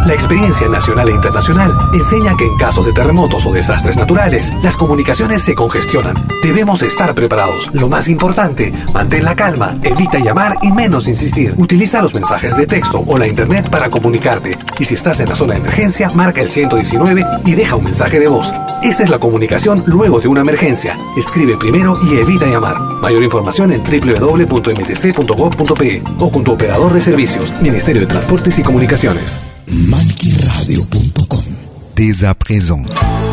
La experiencia nacional e internacional enseña que en casos de terremotos o desastres naturales, las comunicaciones se congestionan. Debemos estar preparados. Lo más importante, mantén la calma, evita llamar y menos insistir. Utiliza los mensajes de texto o la internet para comunicarte. Y si estás en la zona de emergencia, marca el 119 y deja un mensaje de voz. Esta es la comunicación luego de una emergencia. Escribe primero y evita llamar. Mayor información en www.mtc.gov.pe o con tu operador de servicios, Ministerio de Transportes y Comunicaciones. malkiradio.com. Dès à présent.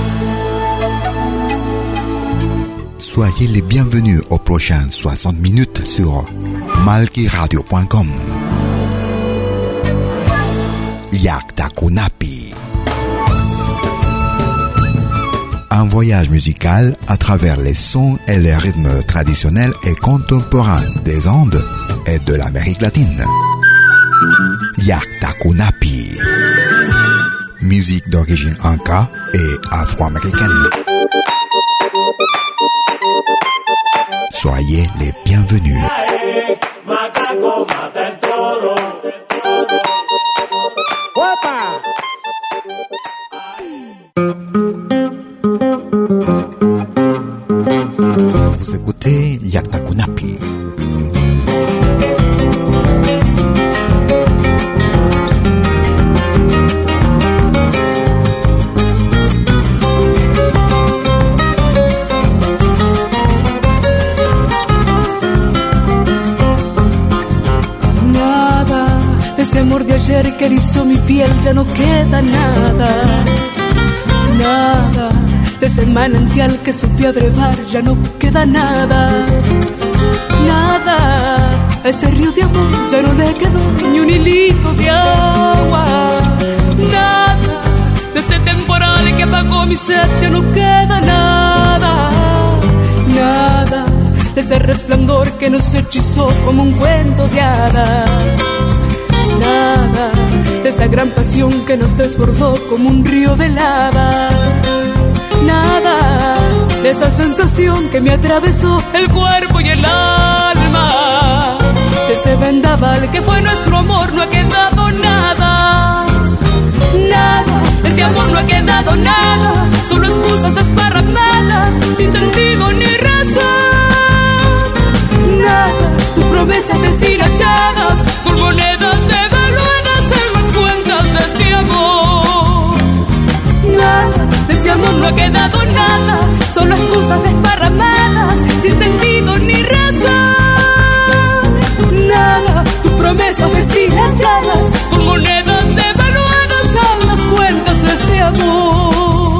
Soyez les bienvenus aux prochaines 60 minutes sur malkiradio.com. Yakta Kunapi. Un voyage musical à travers les sons et les rythmes traditionnels et contemporains des Andes et de l'Amérique latine. Yakta Kunapi. Musique d'origine inca et afro-américaine. Soyez les bienvenus. Vous écoutez Yakta Kunapi. Ese amor de ayer que erizó mi piel ya no queda nada. Nada de ese manantial que supe abrevar ya no queda nada. Nada a ese río de amor ya no le quedó ni un hilito de agua. Nada de ese temporal que apagó mi sed ya no queda nada. Nada de ese resplandor que nos hechizó como un cuento de hadas. Nada de esa gran pasión que nos desbordó como un río de lava. Nada de esa sensación que me atravesó el cuerpo y el alma. De ese vendaval que fue nuestro amor no ha quedado nada. Nada de ese amor no ha quedado nada. Solo excusas desparramadas sin sentido ni razón. Nada, tus promesas deshilachadas son monedas devaluadas en las cuentas de este amor. Nada de ese amor no ha quedado nada. Solo excusas desparramadas sin sentido ni razón. Nada, tus promesas deshilachadas son monedas devaluadas en las cuentas de este amor.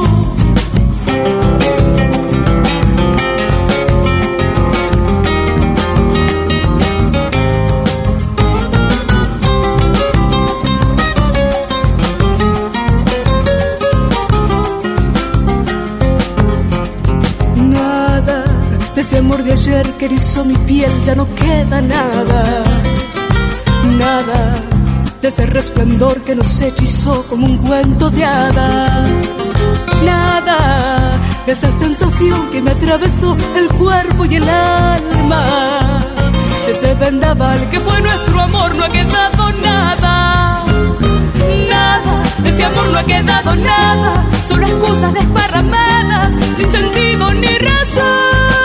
De ese amor de ayer que erizó mi piel ya no queda nada. Nada de ese resplandor que nos hechizó como un cuento de hadas. Nada de esa sensación que me atravesó el cuerpo y el alma. De ese vendaval que fue nuestro amor no ha quedado nada. Nada de ese amor no ha quedado nada. Solo excusas desparramadas sin sentido ni razón.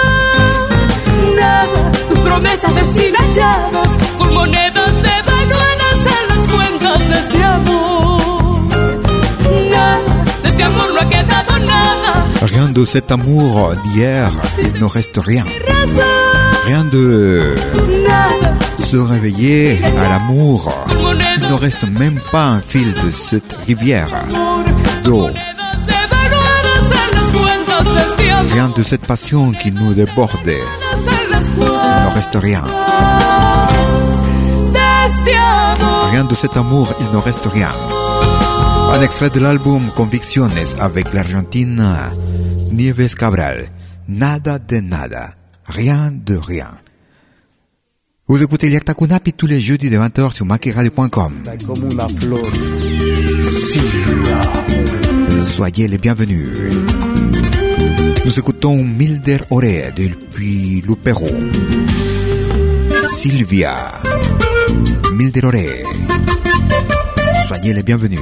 Nada, tus promesas deshilachadas son monedas devaluadas en las cuentas de este amor. Nada de ese amor no ha quedado nada. Rien de cet amour d'hier, il ne reste rien. Rien de se réveiller à l'amour. Il ne reste même pas un fil de cette rivière d'eau. Rien de cette passion qui nous déborde. Il ne reste rien. Rien de cet amour, il ne reste rien. Un extrait de l'album Convicciones avec l'Argentine Nieves Cabral. Nada de nada. Rien de rien. Vous écoutez Yakta Kunapi tous les jeudis de 20h sur malkiradio.com. Soyez les bienvenus. Nous écoutons Milder Oré depuis le Pérou. Silvia. Milder Oré. Soyez les bienvenus.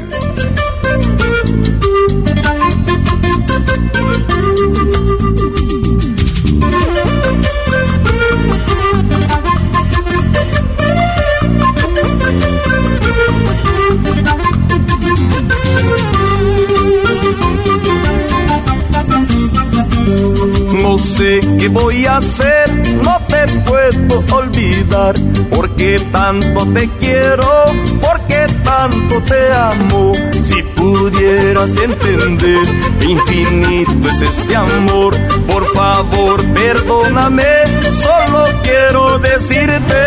No sé qué voy a hacer, no te puedo olvidar, porque tanto te quiero, porque tanto te amo. Si pudieras entender qué infinito es este amor, por favor perdóname, solo quiero decirte: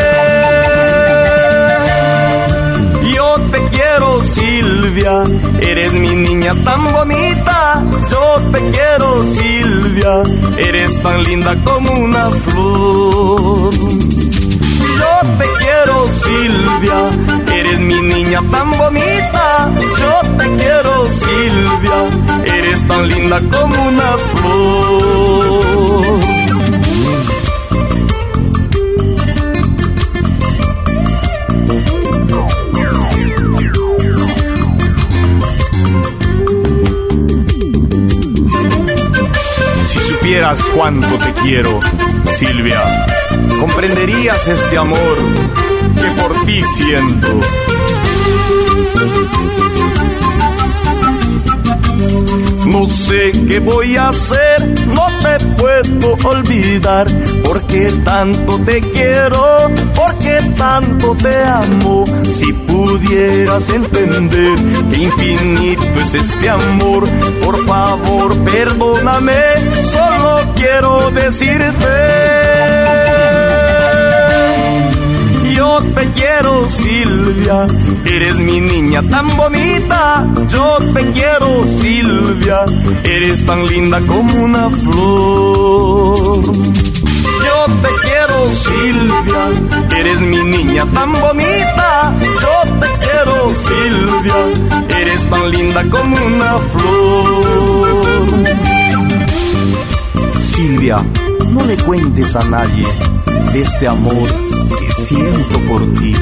yo te quiero, Silvia, eres mi niña tan bonita. Yo te quiero, Silvia, eres tan linda como una flor. Yo te quiero, Silvia, eres mi niña tan bonita. Yo te quiero, Silvia, eres tan linda como una flor. Si supieras cuánto te quiero, Silvia, comprenderías este amor que por ti siento. No sé qué voy a hacer, no te puedo olvidar, porque tanto te quiero, porque tanto te amo. Si pudieras entender qué infinito es este amor, por favor perdóname, solo quiero decirte: yo te quiero, Silvia, eres mi niña tan bonita. Yo te quiero, Silvia, eres tan linda como una flor. Yo te quiero, Silvia, eres mi niña tan bonita. Yo te quiero, Silvia, eres tan linda como una flor. Silvia, no le cuentes a nadie de este amor que siento por ti.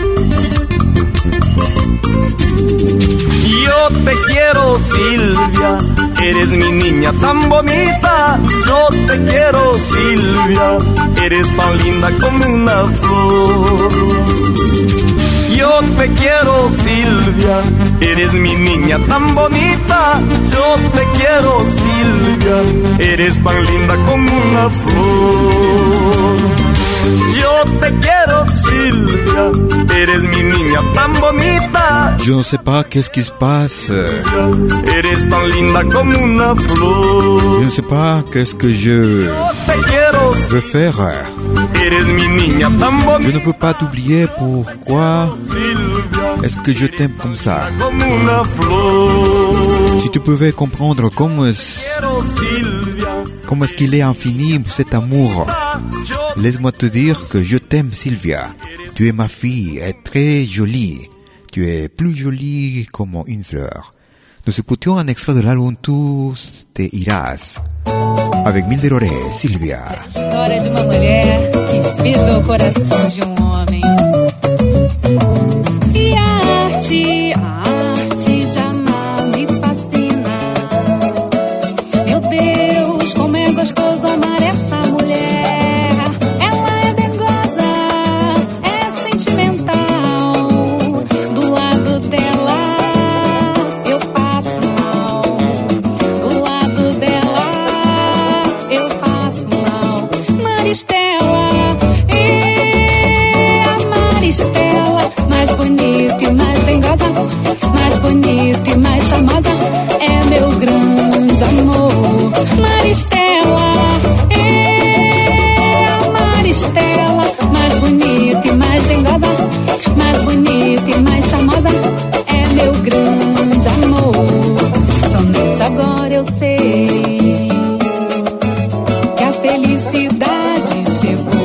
Yo te quiero, Silvia, eres mi niña tan bonita. Yo te quiero, Silvia, eres tan linda como una flor. Yo te quiero, Silvia, eres mi niña tan bonita. Yo te quiero, Silvia, eres tan linda como una flor. Yo te quiero, Silvia, eres mi niña tan bonita. Je ne sais pas qu'est-ce qui se passe. Eres tan linda como una flor. Je ne sais pas qu'est-ce que je veux faire. Eres mi niña tan bonita. Je ne peux pas t'oublier, pourquoi est-ce que je t'aime comme ça? Si tu pouvais comprendre comment est-ce qu'il est infini cet amour, laisse-moi te dire que je t'aime, Silvia. Tu es ma fille, est très jolie. Tu es plus jolie comme une fleur. Nous écoutions un extrait de l'album Tú te irás, avec Milde Loré, Silvia. História de uma mulher que fisga o coração de homem. E a arte de amar me fascina. Meu Deus, como é gostoso amar essa mulher. Ela é dengosa, é sentimental. Do lado dela eu passo mal. Do lado dela eu passo mal. Maristela, a Maristela, mais bonita e mais dengosa, mais bonita e mais charmosa, é meu grande amor. Maristela, a Maristela, mais bonita e mais dengosa, mais bonita e mais charmosa, é meu grande amor. Somente agora eu sei que a felicidade chegou.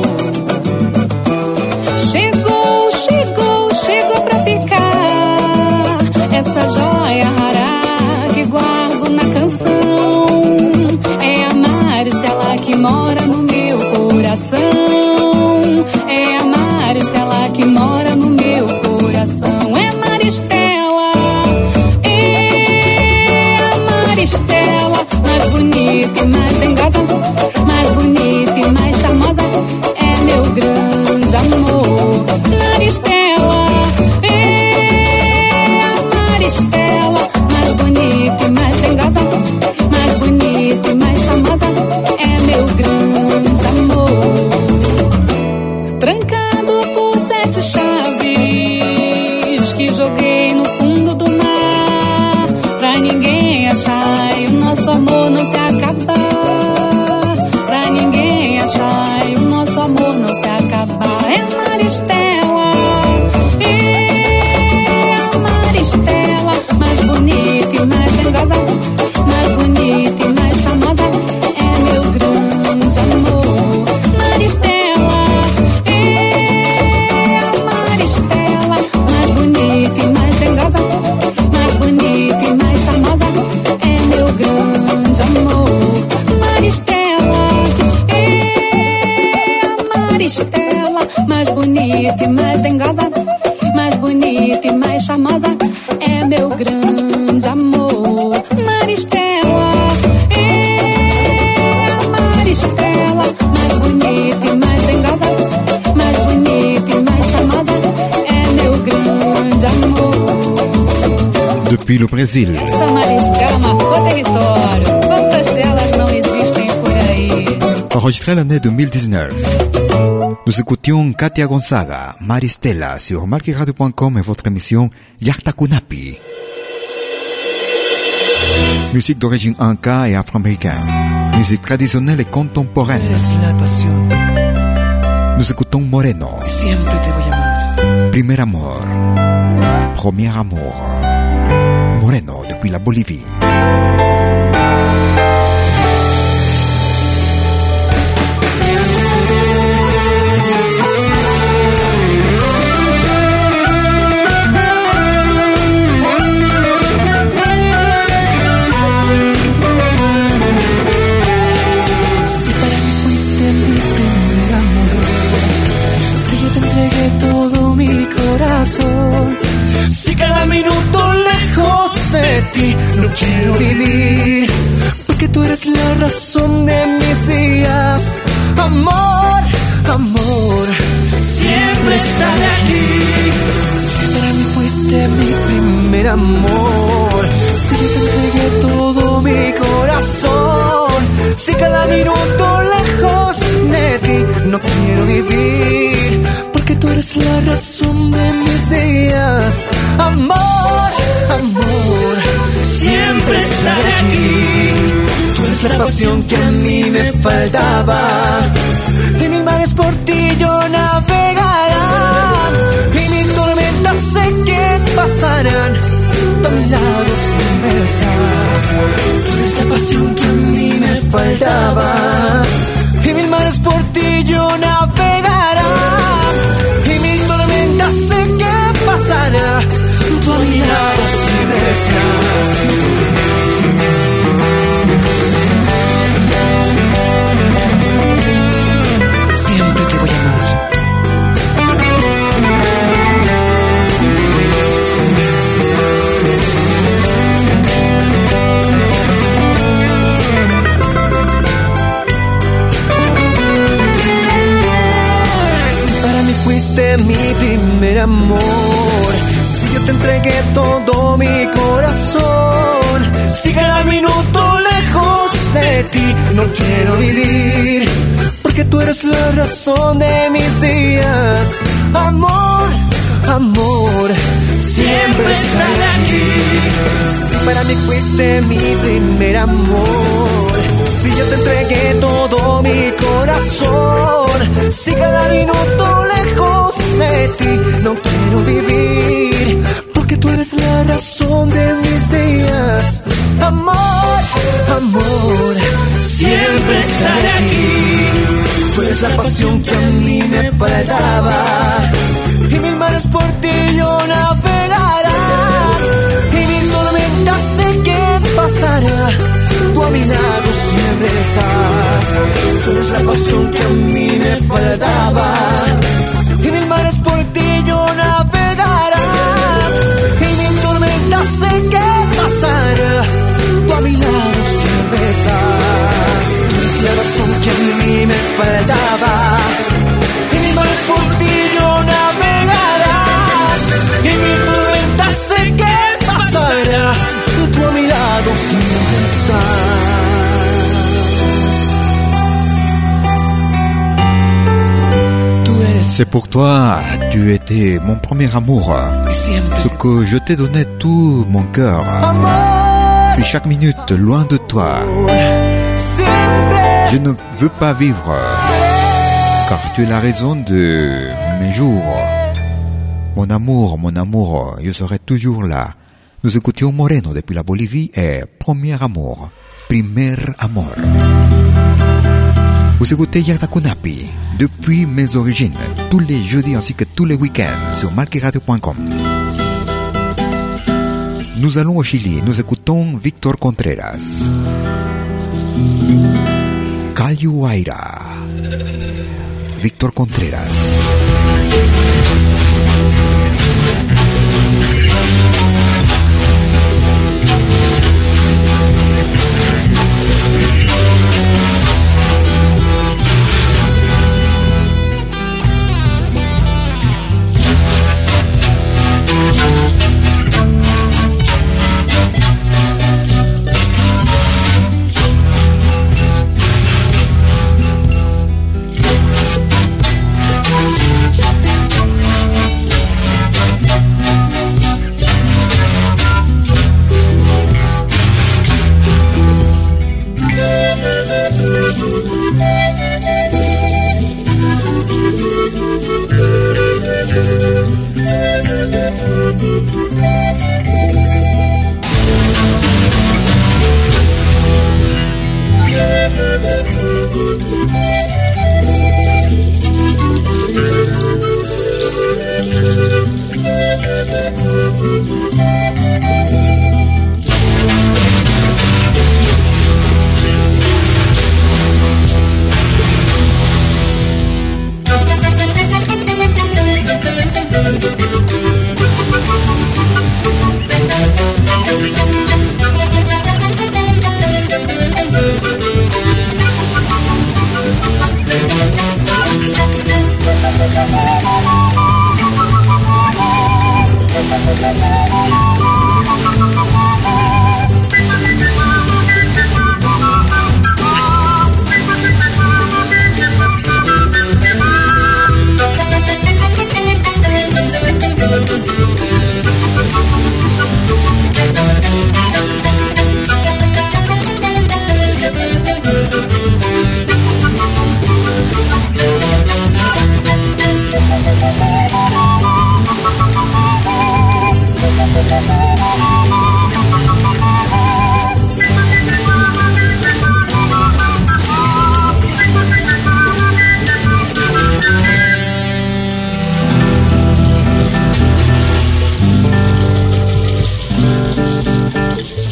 Chegou pra ficar. Essa joia rara que guardo na canção é a Maristela que mora no meu coração. É a Maristela que mora no meu coração. É Maristela, é meu grande amor. Maristela, Maristela, mais bonita e mais dengosa, mais bonita e mais charmosa, é meu grande amor. Depuis le Brésil. Essa Maristela marcou território. Quantas delas não existem por aí? Enregistré l'année 2019. Nous écoutions Katia Gonzaga, Maristela, sur marqueradio.com et votre émission Yartakunapi. Musique d'origine inca et afro-américaine. Musique traditionnelle et contemporaine. Es la pasión. Nous écoutons Moreno. Siempre te voy a amar. Primer amor. Premier amour. Moreno, depuis la Bolivie. Si cada minuto lejos de ti no quiero vivir, porque tú eres la razón de mis días. Amor, amor, siempre estaré aquí. Si para mí fuiste mi primer amor, si yo te entregué todo mi corazón, si cada minuto lejos de ti no quiero vivir, porque tú eres la razón de mis días. Amor, amor, siempre estaré aquí. Tú eres la pasión que a mí me faltaba, y mil mares por ti yo navegarán, y mil tormentas sé que pasarán. A mi lado siempre estás. Tú eres la pasión que a mí me faltaba, y mil mares por ti yo navegarán, y mil tormentas sé que pasará. Tú a mi lado siempre estás. Siempre te voy a amar. Si para mí fuiste mi primer amor, si yo te entregué todo mi corazón, si cada minuto lejos de ti no quiero vivir, porque tú eres la razón de mis días. Amor, amor, siempre estaré aquí. Si para mí fuiste mi primer amor, si yo te entregué todo mi corazón, si cada minuto lejos de ti no quiero vivir, porque tú eres la razón de mis días. Amor, amor, siempre estaré aquí. Tú eres la pasión que a mí me faltaba, y mil mares por ti yo navegaré, y mil tormentas sé que pasará. Tú a mi lado siempre estás. Tú eres la pasión que a mí me faltaba, y mil mares por ti yo navegaré, y mil tormentas sé que pasará. Tú a mi lado siempre estás. Tú eres la razón que a mí me faltaba, y mil mares por ti yo navegaré, y mil tormentas sé que pasará. Tú a mi lado siempre estás. C'est pour toi, tu étais mon premier amour. Ce que je t'ai donné tout mon cœur. Si chaque minute loin de toi, je ne veux pas vivre, car tu es la raison de mes jours. Mon amour, je serai toujours là. Nous écoutions Moreno depuis la Bolivie et Premier amour, Primer amor. Vous écoutez Yartakunapi depuis mes origines, tous les jeudis ainsi que tous les week-ends sur marqueradio.com. Nous allons au Chili, nous écoutons Victor Contreras. Calyuaira. Victor Contreras.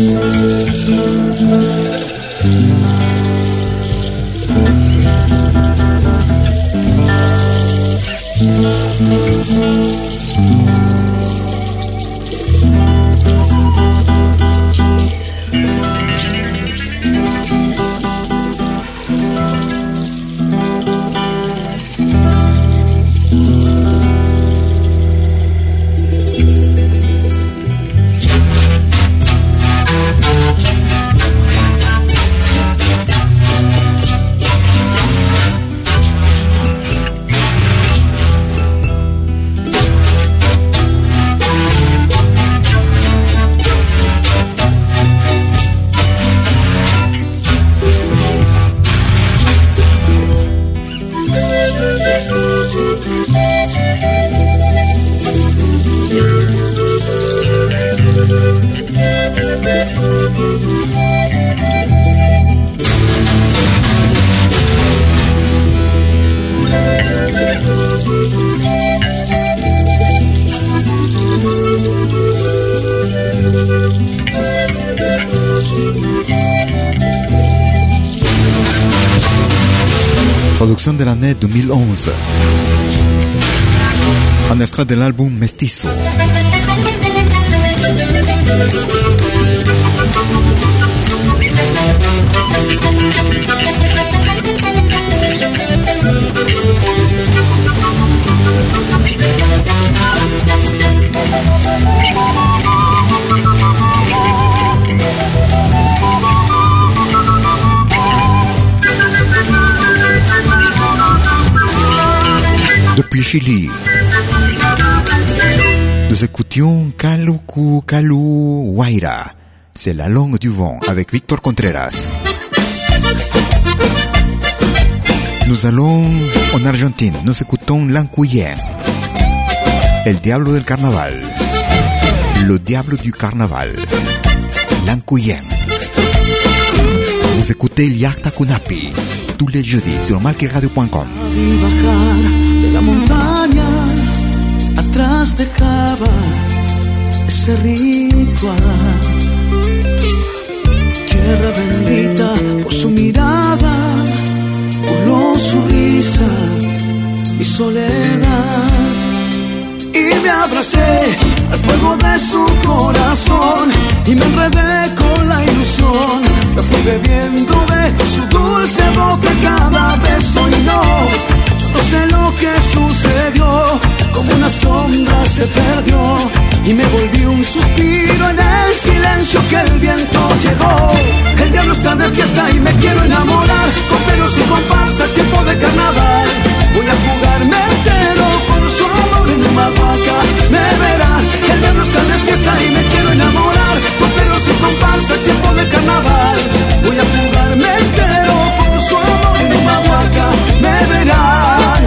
Producción de l'année 2011. Un extrait de l'album Mestizo. Depuis Chili, nous écoutions Kaluku Kalu Huayra. C'est la langue du vent avec Victor Contreras. Nous allons en Argentine, nous écoutons Lancuyen, el diablo del carnaval, le diable du carnaval, Lancuyen. Vous écoutez Liakta Kunapi tous les jeudis sur malquiradio.com. La montaña atrás dejaba ese ritual. Tierra bendita por su mirada, por su risa, mi soledad. Y me abracé al fuego de su corazón y me enredé con la ilusión. Me fui bebiendo de su dulce boca cada beso y no sé lo que sucedió, como una sombra se perdió y me volví un suspiro en el silencio que el viento llevó. El diablo está de fiesta y me quiero enamorar, con pelos y comparsas, tiempo de carnaval. Voy a jugarme entero por su amor en una vaca, me verá. El diablo está de fiesta y me quiero enamorar, con pelos y comparsas, tiempo de carnaval. Voy a jugarme entero por su amor en una vaca, me verá.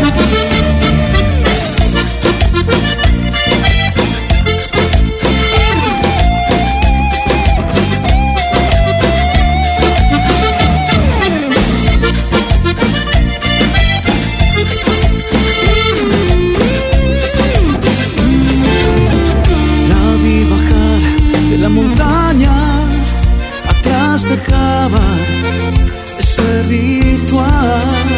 Dejaba ese ritual.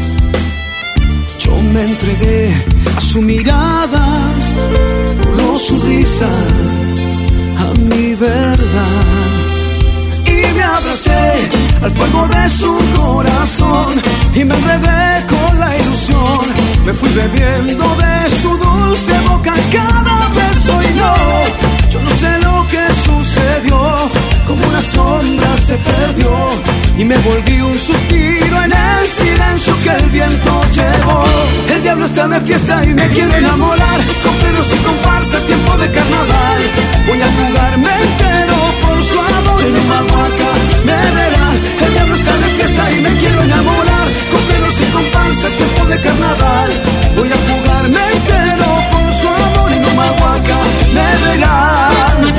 Yo me entregué a su mirada, voló su risa a mi verdad. Y me abracé al fuego de su corazón y me enredé con la ilusión. Me fui bebiendo de su dulce boca cada beso y no, yo no sé lo que sucedió, como una sombra se perdió y me volví un suspiro en el silencio que el viento llevó. El diablo está de fiesta y me quiere enamorar, con pelos y comparsas, tiempo de carnaval. Voy a jugarme entero por su amor en una huaca, me verán. El diablo está de fiesta y me quiero enamorar, con pelos y comparsas, tiempo de carnaval. Voy a jugarme entero por su amor en una huaca, me verán.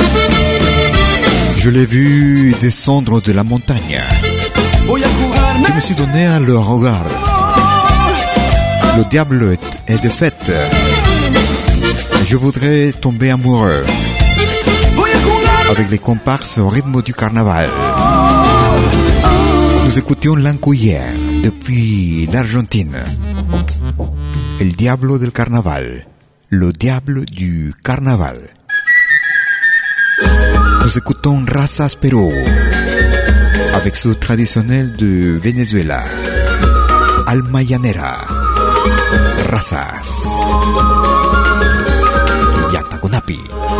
Je l'ai vu descendre de la montagne. Je me suis donné à le regard. Le diable est de fête. Je voudrais tomber amoureux. avec les comparses au rythme du carnaval. Nous écoutions Lancuyer depuis l'Argentine. El Diablo del Carnaval, le diable du carnaval. Nous écoutons Razas Perú avec su traditionnel de Venezuela, Alma Llanera, Razas, Yataconapi.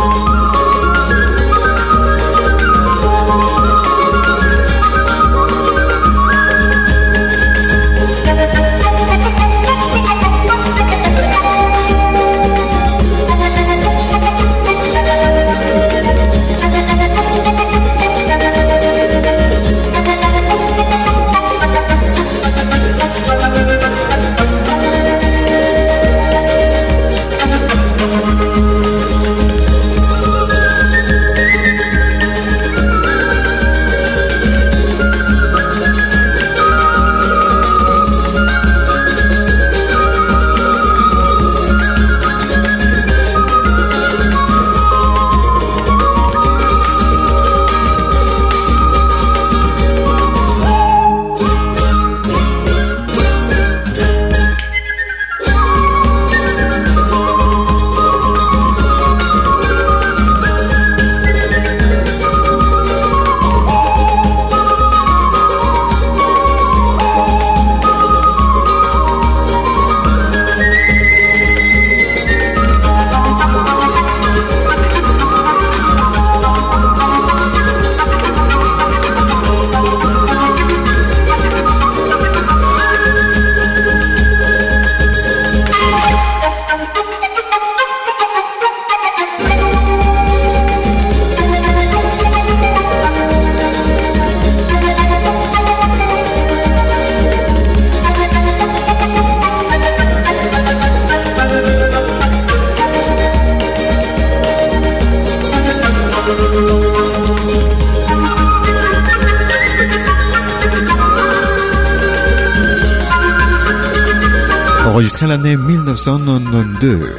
Enregistré l'année 1992.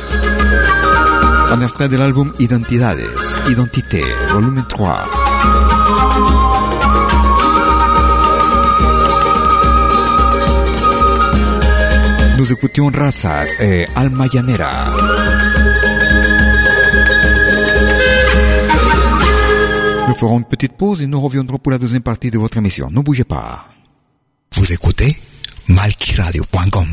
Un extrait de l'album Identidades, Identité, volume 3. Nous écoutions Razas et Alma Llanera. Nous ferons une petite pause et nous reviendrons pour la deuxième partie de votre émission. Ne bougez pas. Vous écoutez malquiradio.com.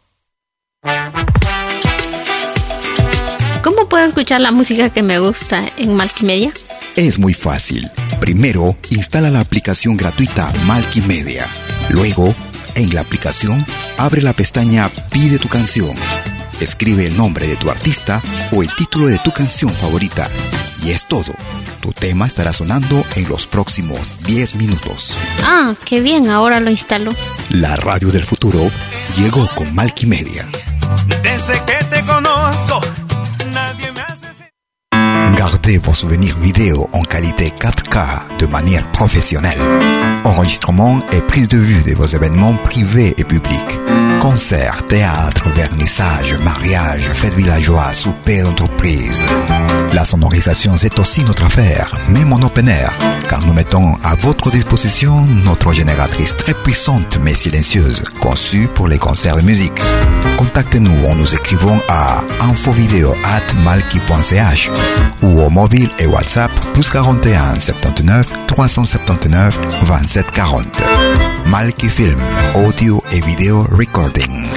¿Cómo puedo escuchar la música que me gusta en Malquimedia? Es muy fácil. Primero, instala la aplicación gratuita Malquimedia. Luego, en la aplicación, abre la pestaña Pide tu canción. Escribe el nombre de tu artista o el título de tu canción favorita. Y es todo. Tu tema estará sonando en los próximos 10 minutos. Ah, qué bien, ahora lo instalo. La radio del futuro llegó con Malquimedia. Desde que te conozco, nadie me hace... Gardez vos souvenirs vidéo en qualité 4K de manière professionnelle. Enregistrement et prise de vue de vos événements privés et publics. Concerts, théâtre, vernissage, mariage, fêtes villageoises, souper d'entreprise. La sonorisation, c'est aussi notre affaire, même en open air, car nous mettons à votre disposition notre génératrice très puissante mais silencieuse, conçue pour les concerts de musique. Contactez-nous en nous écrivant à infovideo@malqui.ch ou au mobile et WhatsApp +41 79 379 27 40. Malqui Film, audio et vidéo recording.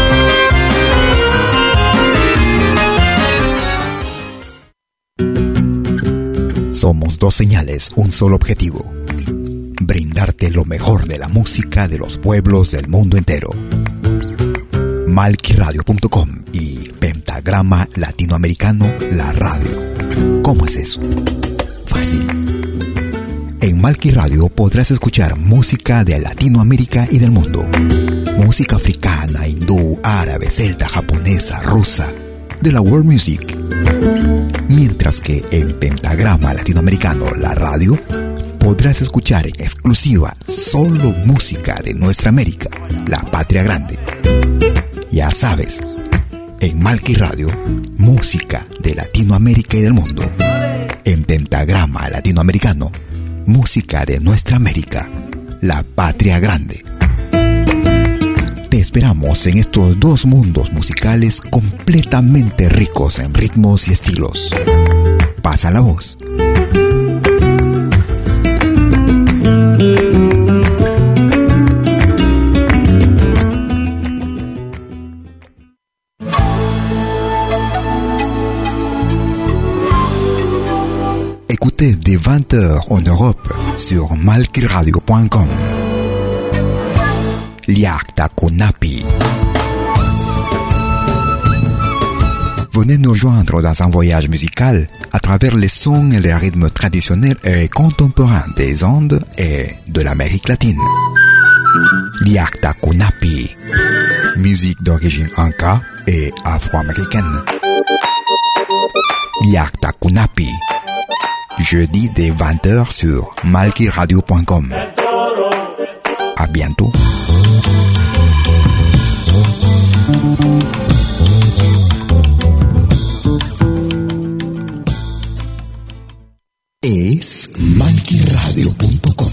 Somos dos señales, un solo objetivo. Brindarte lo mejor de la música de los pueblos del mundo entero. malquiradio.com y Pentagrama Latinoamericano, la radio. ¿Cómo es eso? Fácil. En Malqui Radio podrás escuchar música de Latinoamérica y del mundo. Música africana, hindú, árabe, celta, japonesa, rusa, de la world music. Mientras que en Pentagrama Latinoamericano, la radio, podrás escuchar en exclusiva solo música de nuestra América, la patria grande. Ya sabes, en Malqui Radio, música de Latinoamérica y del mundo. En Pentagrama Latinoamericano, música de nuestra América, la patria grande. Te esperamos en estos dos mundos musicales completamente ricos en ritmos y estilos. Pasa la voz. Écoutez dès 20h en Europe sur malkiradio.com. Liakta Kunapi. Venez nous joindre dans un voyage musical à travers les sons et les rythmes traditionnels et contemporains des Andes et de l'Amérique latine. Liakta Kunapi. Musique d'origine inca et afro-américaine. Liakta Kunapi. Jeudi dès 20h sur malkiradio.com. À bientôt. Es malkiradio.com.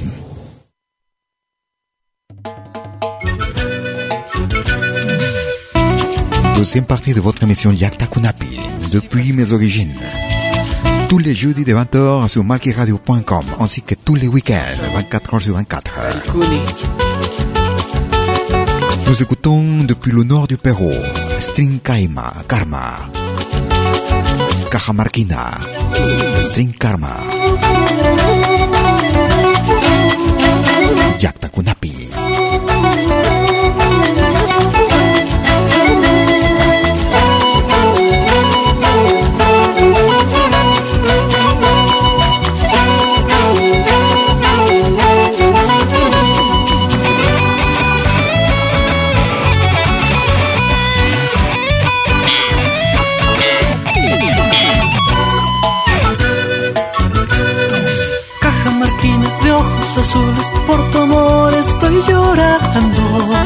Deuxième partie de votre émission Liakta Kunapi, depuis mes origines. Tous les jeudis de 20h sur malkiradio.com, ainsi que tous les week-ends, 24h sur 24. Nous écoutons depuis le nord du Pérou, String Karma, Cajamarquina, String Karma, Liakta Kunapi. De ojos azules, por tu amor estoy llorando.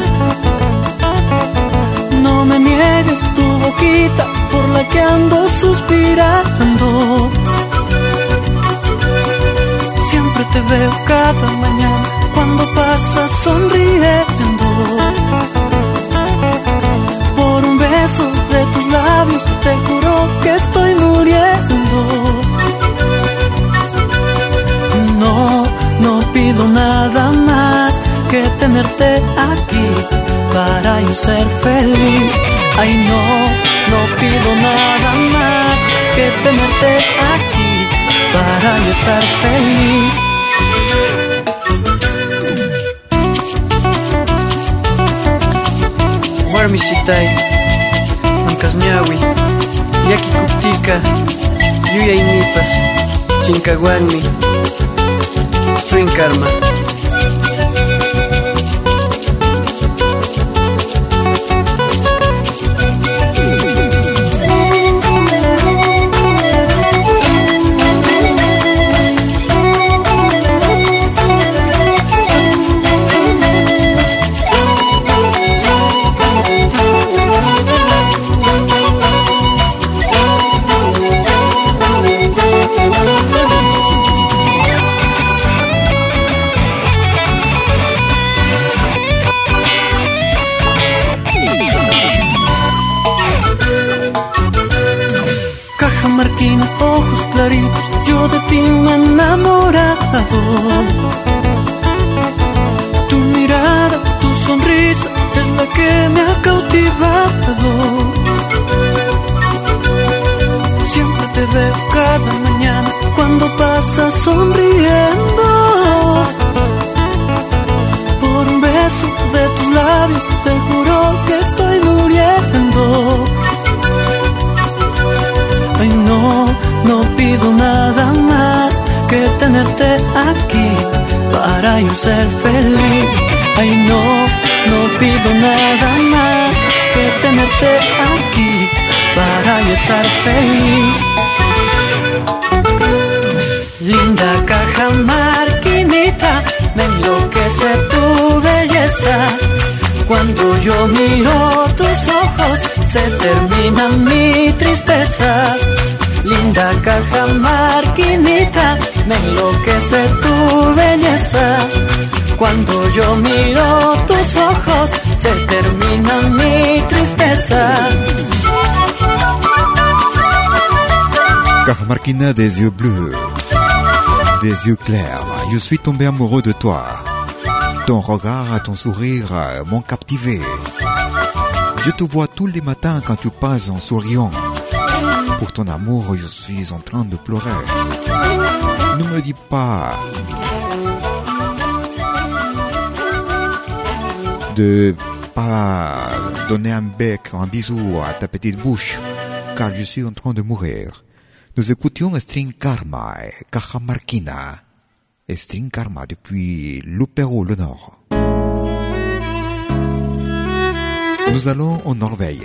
No me niegues tu boquita por la que ando suspirando. Siempre te veo cada mañana cuando pasas sonriendo. Por un beso de tus labios te juro que estoy muriendo. No pido nada más que tenerte aquí para yo ser feliz. Ay, no pido nada más que tenerte aquí para yo estar feliz. Warmishitai, Ancasñawi, Yaki Kuptika, Yuya Inipas, Chincaguanmi. String Karma. Cajamarquina, ojos claritos, yo de ti me he enamorado. Tu mirada, tu sonrisa es la que me ha cautivado. Siempre te veo cada mañana cuando pasas sonriendo. Por un beso de tus labios te juro que estoy muriendo. Ay, no pido nada más que tenerte aquí para yo ser feliz. Ay, no pido nada más que tenerte aquí para yo estar feliz. Linda cajamarquinita, me enloquece tu belleza. Cuando yo miro tus ojos, se termina mi tristeza. linda cajamarquinita, me enloquece tu belleza. Cuando yo miro tus ojos, se termina mi tristeza. Cajamarquina des yeux bleus, des yeux clairs, je suis tombé amoureux de toi. Ton regard, ton sourire m'ont captivé. Je te vois tous les matins quand tu passes en souriant. Pour ton amour, je suis en train de pleurer. Ne me dis pas de pas donner un bec, un bisou à ta petite bouche, car je suis en train de mourir. Nous écoutions String Karma et Cajamarquina. String Karma depuis le Pérou, le Nord. Nous allons en Norvège.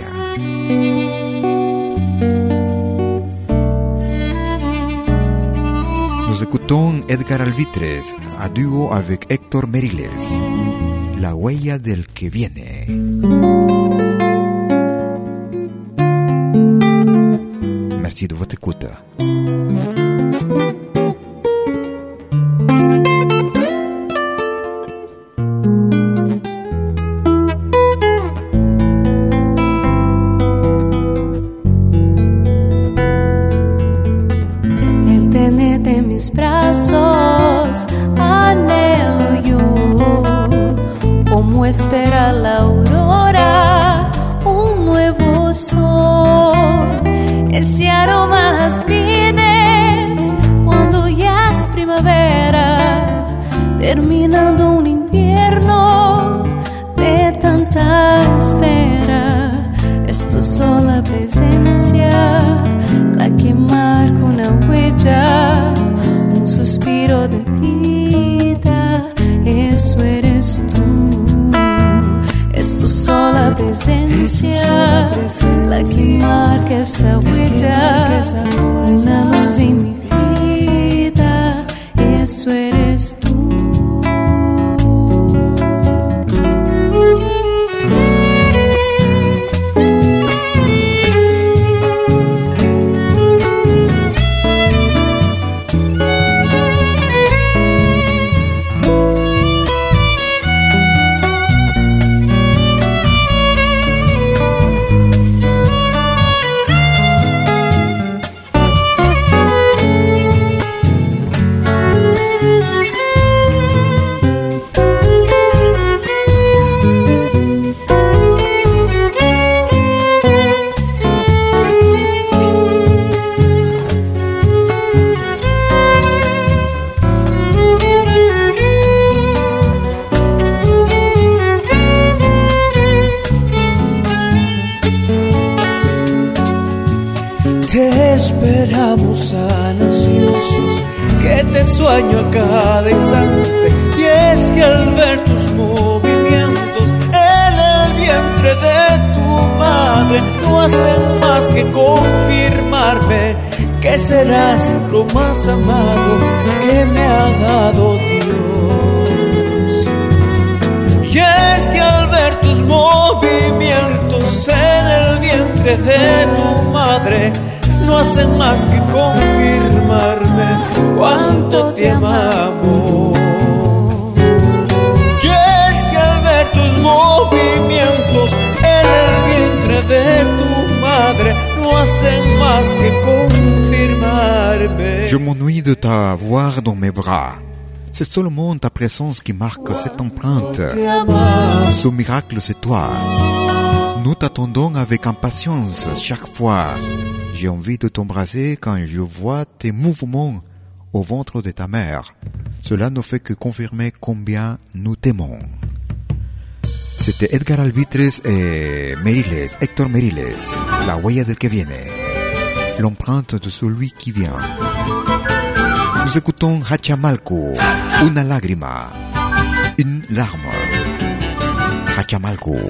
Nous écoutons Edgar Alvitres à duo avec Héctor Meriles, La huella del que viene. Merci de votre écoute. El tenerte en mis brazos, anhelo yo, como espera la aurora, un nuevo sol. Ese aroma vienes cuando ya es primavera, terminando un invierno de tanta espera. Es tu sola presencia la que marca una huella, un suspiro de vida. Eso eres tú. Es tu sola presencia la que marca esa huella, una luz en mi vida. Eso eres tú. Esperamos ansiosos que te sueño a cada instante, y es que al ver tus movimientos en el vientre de tu madre no hacen más que confirmarme que serás lo más amado que me ha dado Dios. Y es que al ver tus movimientos en el vientre de tu madre no hacen más que confirmarme cuánto te amamos. Y es que al ver tus movimientos en el vientre de tu madre no hacen más que confirmarme. Je m'ennuie de t'avoir dans mes bras. C'est seulement ta présence qui marque cette empreinte. Ce miracle, c'est toi. Nous t'attendons avec impatience chaque fois. J'ai envie de t'embrasser quand je vois tes mouvements au ventre de ta mère. Cela ne fait que confirmer combien nous t'aimons. C'était Edgar Alvitres et Meriles, Héctor Meriles, La huella del que viene, l'empreinte de celui qui vient. Nous écoutons Hachamalco, Una lágrima, une larme. Hachamalco.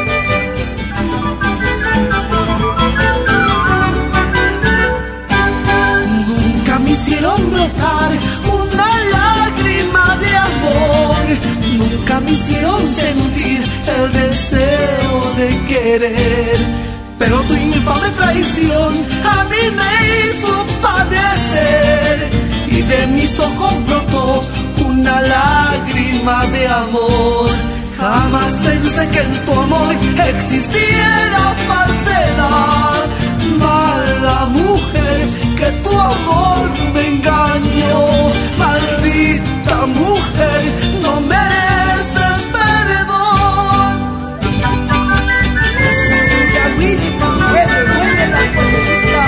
Me hicieron brotar una lágrima de amor, nunca me hicieron sentir el deseo de querer, pero tu infancia infame traición a mí me hizo padecer y de mis ojos brotó una lágrima de amor. Jamás pensé que en tu amor existiera falsedad. Mala mujer, que tu amor me engañó. Maldita mujer, no mereces perdón. Mueve la cosita.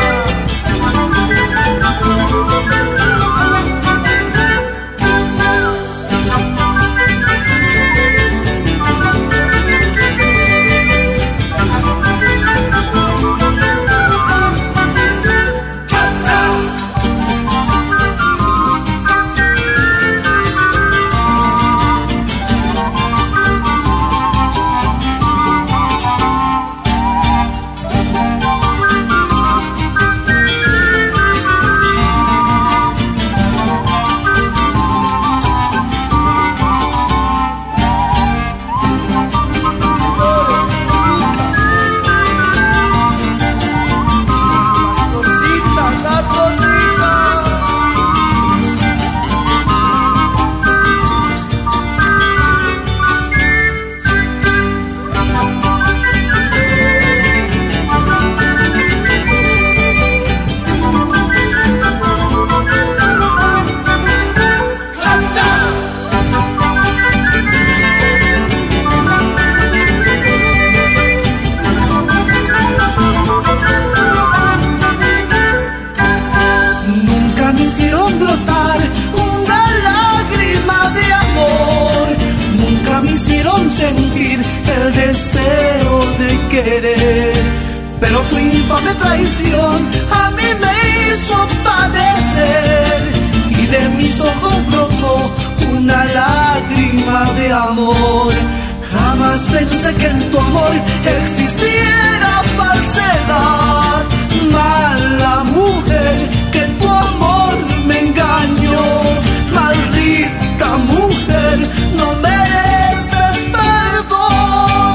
Pero tu infame traición a mí me hizo padecer y de mis ojos brotó una lágrima de amor. Jamás pensé que en tu amor existiera falsedad. Mala mujer, que tu amor me engañó. Maldita mujer, no mereces perdón.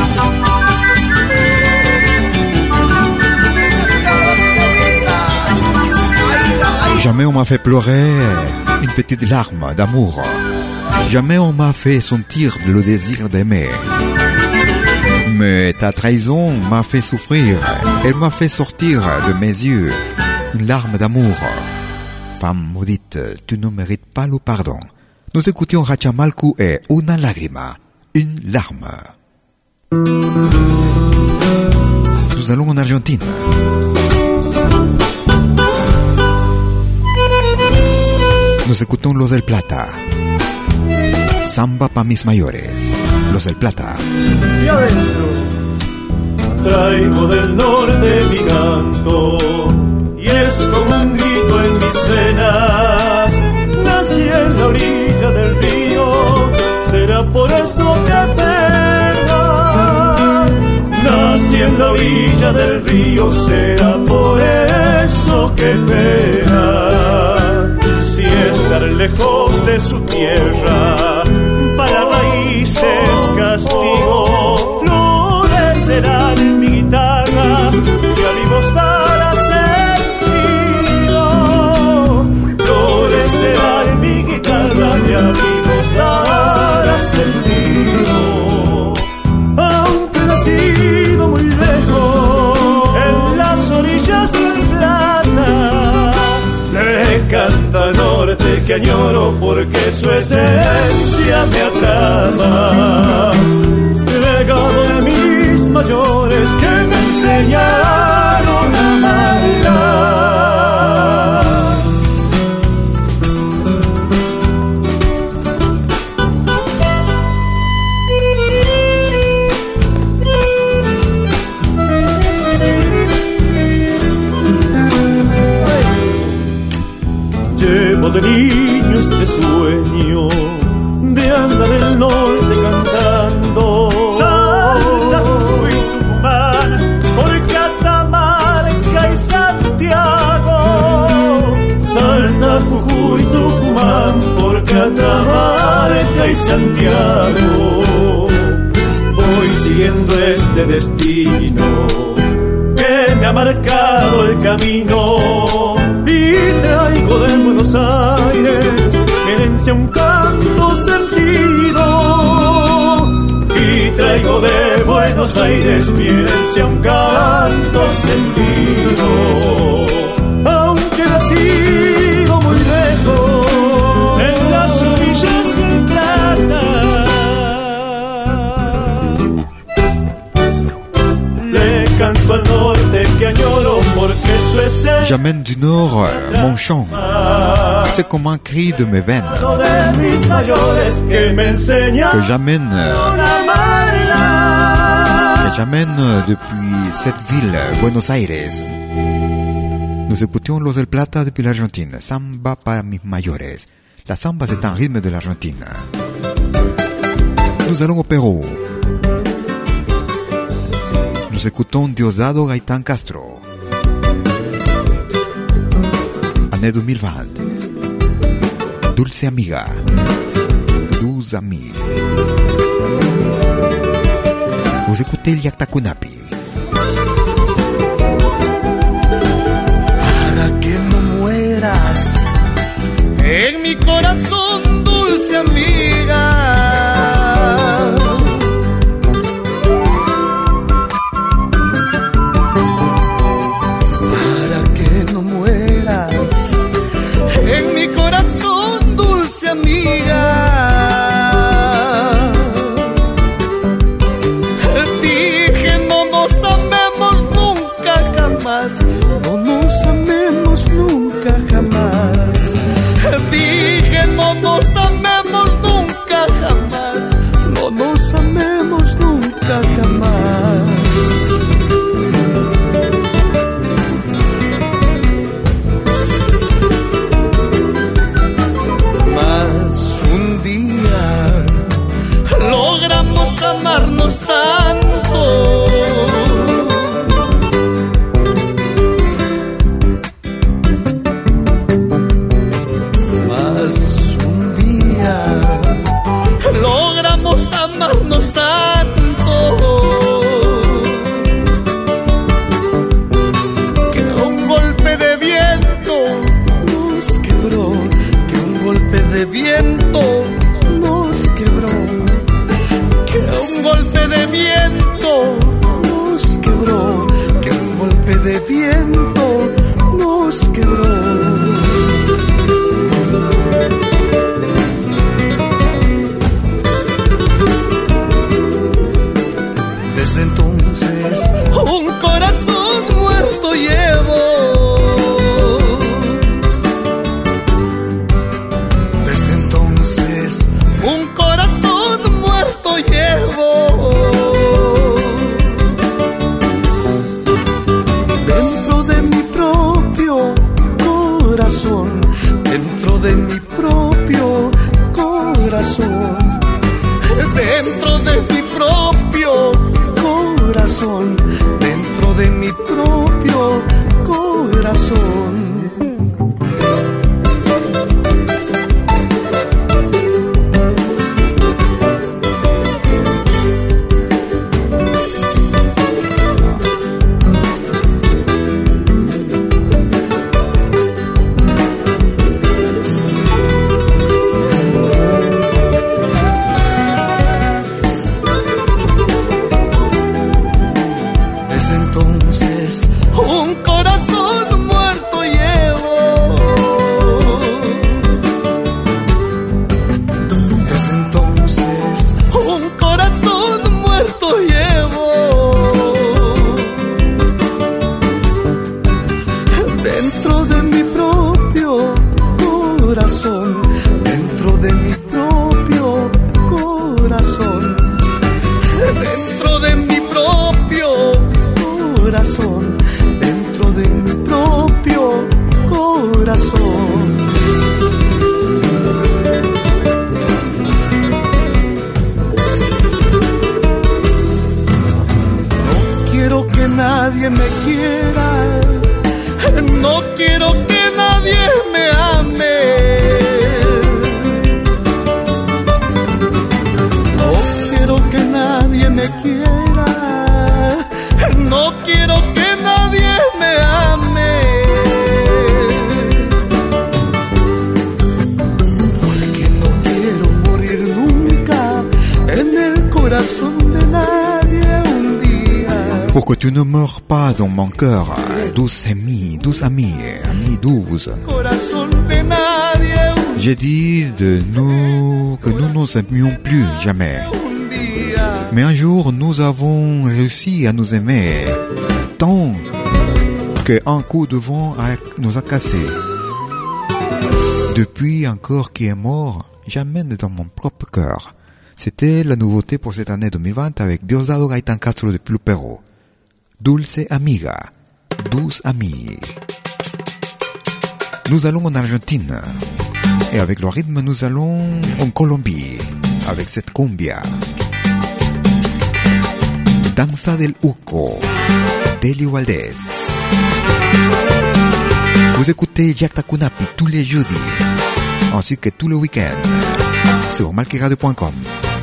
Jamais on m'a fait pleurer une petite larme d'amour. Jamais on m'a fait sentir le désir d'aimer. Mais ta trahison m'a fait souffrir. Elle m'a fait sortir de mes yeux une larme d'amour. Femme maudite, tu ne mérites pas le pardon. Nous écoutions Rachamalcu et Una Lágrima, une larme. Nous allons en Argentine. Nos escuchamos Los del Plata. Samba pa' mis mayores. Los del Plata. Y adentro traigo del norte mi canto y es como un grito en mis venas. Nací en la orilla del río, será por eso que pena. Nací en la orilla del río, será por eso que pena. Si estar lejos de su tierra para raíces castigo, florecerán en mi guitarra y a mi voz dará sentido. Florecerá en mi guitarra y a mi voz dará sentido. Aunque nacido muy lejos en las orillas del Plata, le canta norte que añoro porque su esencia me atrapa. Legado de mis mayores que me enseñaron a bailar. Llevo de niño este sueño de andar en el norte cantando. Salta, Jujuy, Tucumán, por Catamarca y Santiago. Salta, Jujuy, Tucumán, por Catamarca y Santiago. Voy siguiendo este destino que me ha marcado el camino. Y traigo de Buenos Aires herencia un canto sentido. Y traigo de Buenos Aires mi herencia un canto sentido. Aunque nacido muy lejos en las orillas del Plata, le canto al norte que añoro porque eso es el... J'amène du nord mon chant. C'est comme un cri de mes veines que j'amène depuis cette ville, Buenos Aires. Nous écoutions Los del Plata depuis l'Argentine. Samba para mis mayores. La samba, c'est un rythme de l'Argentine. Nous allons au Pérou. Nous écoutons Diosdado Gaitán Castro. Année 2020. Dulce amiga, douce amie. Vous écoutez el Yactacunapi. Para que no mueras en mi corazón, dulce amiga. Para que no mueras en mi corazón, dulce amiga. Dije no nos amemos nunca jamás, no nos amemos nunca jamás. Dije no nos amemos nunca jamás, no nos amemos nunca jamás. Logramos amarnos tanto. Más un día logramos amarnos tanto que un golpe de viento nos quebró, que un golpe de viento nos quebró. Un golpe de viento nos quebró, que un golpe de viento nos quebró. Desde entonces un corazón muerto llevo. Desde entonces un corazón muerto llevo. Dentro de mi propio corazón, dentro de mi propio corazón, dentro de mi propio corazón, dentro de mi propio corazón. nadie me quiera, no quiero que nadie me ame. No quiero que nadie me quiera, no quiero que nadie corazón de nadie un día. Pour que tu ne meurs pas dans mon cœur, douce amie, amie douce. Corazón de nadie un J'ai dit de nous que nous nous aimions plus jamais. día. Mais un jour, nous avons réussi à nous aimer tant qu'un coup de vent nous a cassés. Depuis, un corps qui est mort, jamais dans mon propre cœur. C'était la nouveauté pour cette année 2020 avec Diosdado Gaitán Castro de Plupero. Dulce amiga, douce amie. Nous allons en Argentine. Et avec le rythme, nous allons en Colombie. Avec cette cumbia. Danza del Uco, Delio Valdés. Vous écoutez Jack Takunapi tous les jeudis, ainsi que tous les week-ends, sur malquiradio.com.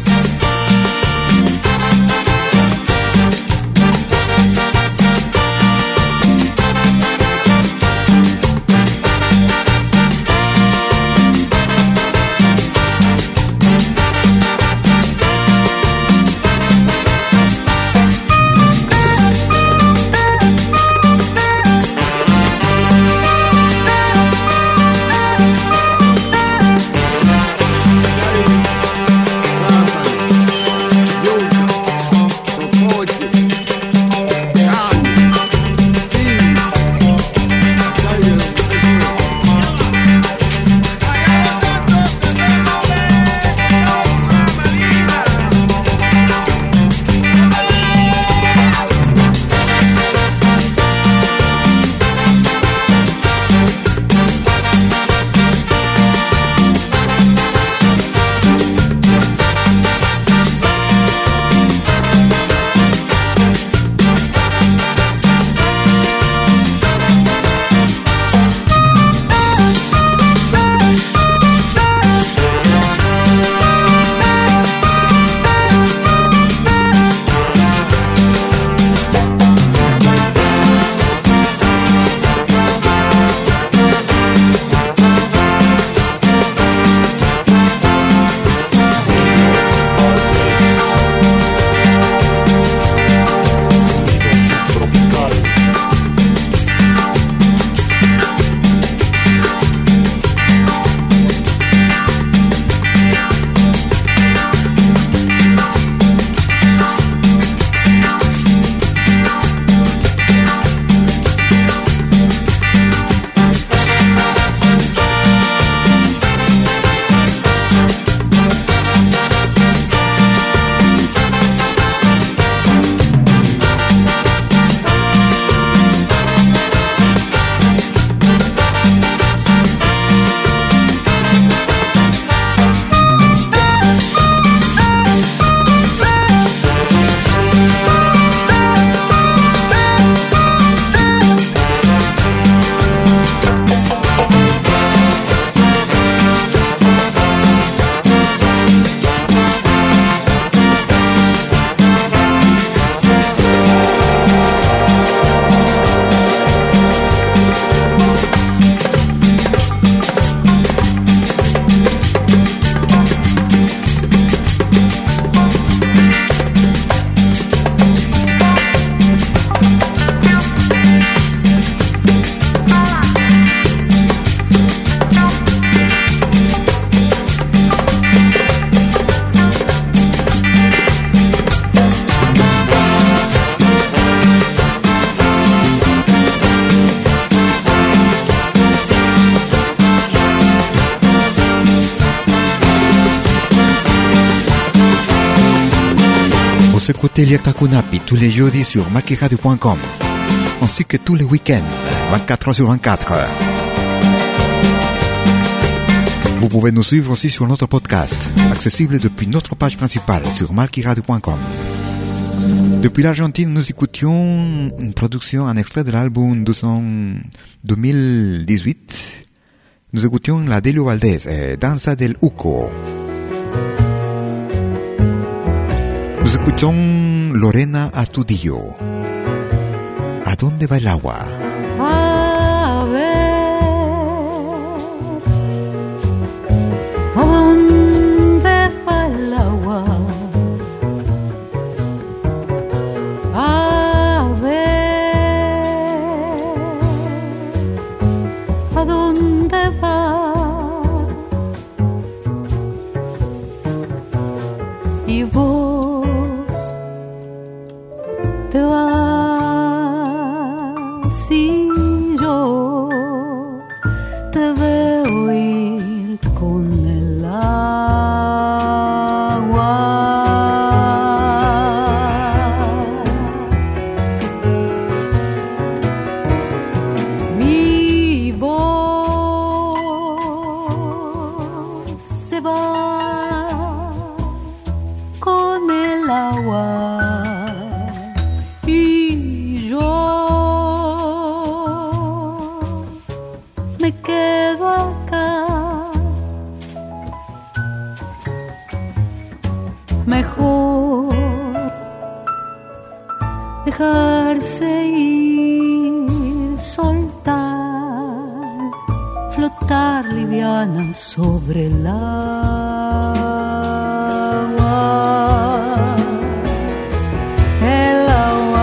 Écoutez Jack Takunapi tous les jeudis sur malquiradio.com, ainsi que tous les week-ends, 24 heures sur 24. Vous pouvez nous suivre aussi sur notre podcast, accessible depuis notre page principale sur malquiradio.com. Depuis l'Argentine, nous écoutions une production, un extrait de l'album 2018. Nous écoutions la Delio Valdés et Danza del Uco. Nous écoutons Lorena Astudillo. ¿A dónde va el agua? A ver, ¿a dónde va el agua? se va con el agua y yo me quedo acá. Mejor dejarse ir, soltar, flotar liviana sobre el agua. El agua.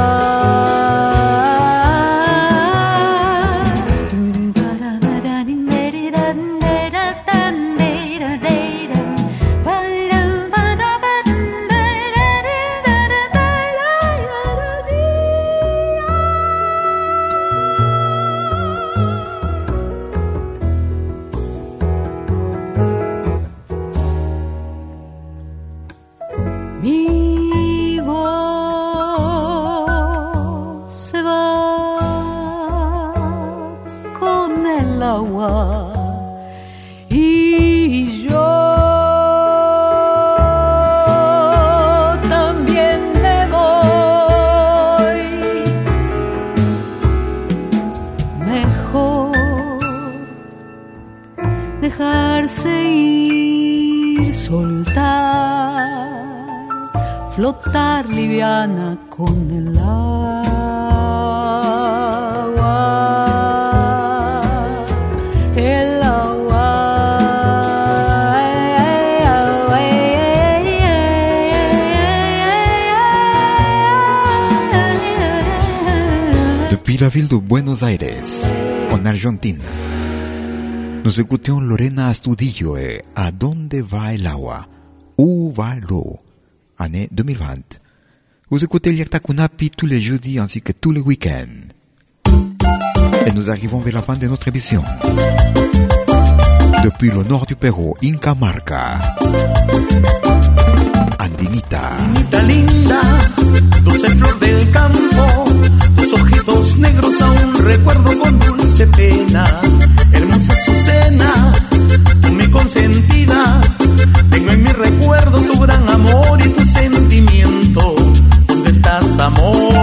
Flotar liviana con el agua, el agua. Depuis la ville de Buenos Aires, en Argentina, nous écoutions Lorena Astudillo et ¿A dónde va el agua? Où va l'eau? Année 2020. Vous écoutez Liakta Kunapi tous les jeudis ainsi que tous les week-ends. Et nous arrivons vers la fin de notre émission. Depuis le nord du Pérou, Incamarca. Andinita. Andinita linda, dulce flor del campo, tus ojitos negros aún recuerdo con dulce pena. Hermosa Azucena, tú mi consentida, tengo en mi recuerdo tu gran amor y tu sentimiento. ¿Dónde estás, amor?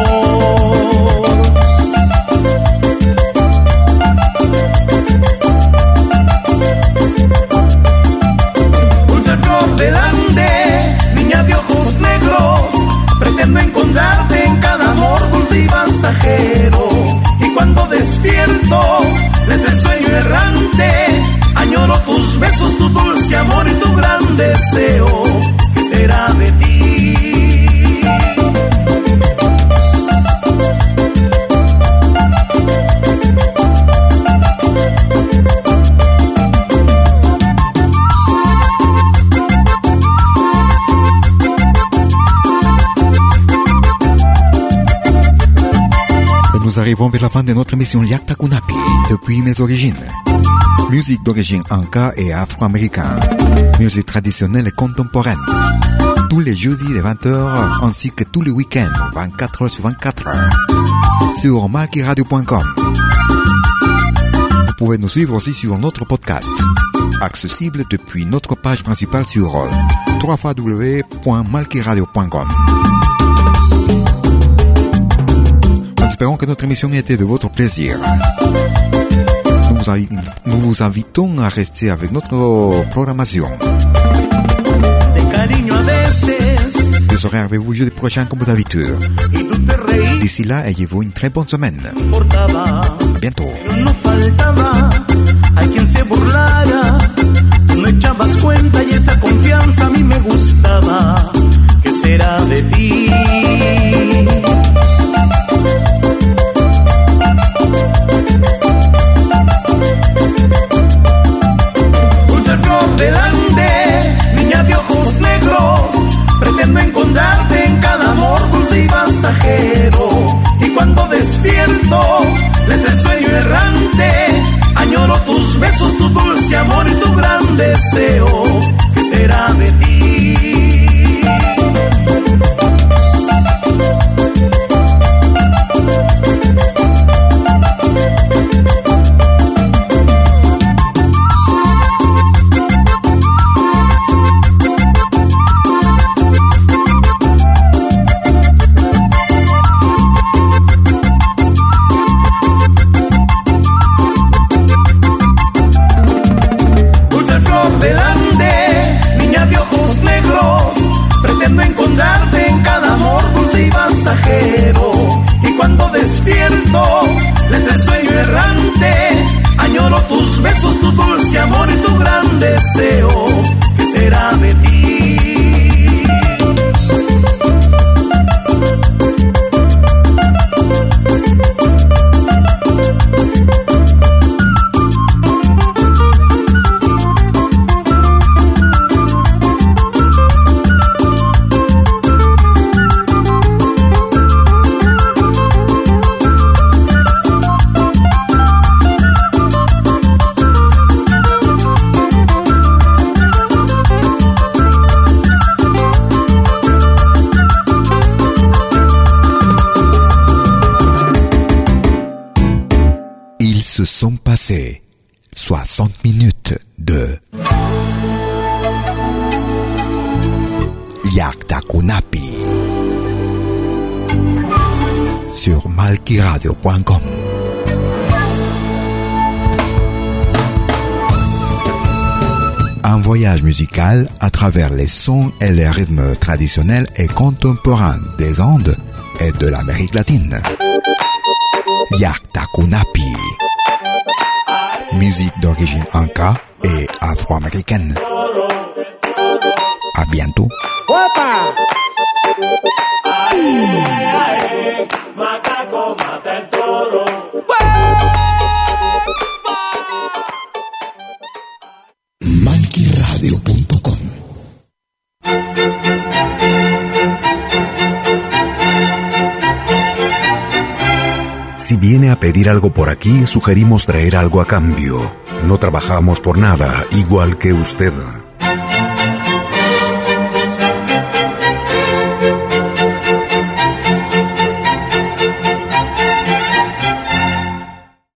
Dulce flor del Ande, niña de ojos negros, pretendo encontrarte en cada amor dulce y pasajero. Y cuando despierto desde el sueño errante, añoro tus besos, tu dulce amor y tu gran deseo. ¿Qué será de ti? Nous arrivons vers la fin de notre émission Liakta Kunapi, depuis mes origines. Musique d'origine anka et afro-américaine. Musique traditionnelle et contemporaine. Tous les jeudis de 20h ainsi que tous les week-ends, 24h sur 24h. Sur malkiradio.com. Vous pouvez nous suivre aussi sur notre podcast. Accessible depuis notre page principale sur www.malkiradio.com. Espérons que notre émission ait été de votre plaisir. Nous vous invitons à rester avec notre programmation. Je serai avec vous jeudi prochain comme d'habitude. D'ici là, ayez-vous une très bonne semaine. À bientôt. Hay quien se burlara, tú no echabas cuenta y esa confianza a mí me gustaba. ¿Qué será de ti? Dulce flor del Ande, niña de ojos negros, pretendo encontrarte en cada amor dulce y pasajero. Y cuando despierto desde el sueño errante, añoro tus besos, tu dulce amor y tu gran deseo. ¿Qué será de ti? deseo que será de ti. Se sont passées 60 minutes de Yaktakunapi sur malquiradio.com. Un voyage musical à travers les sons et les rythmes traditionnels et contemporains des Andes et de l'Amérique latine. Yaktakunapi. Musique d'origine inca et afro-américaine. À bientôt. malquiradio.com. Si viene a pedir algo por aquí, sugerimos traer algo a cambio. No trabajamos por nada, igual que usted.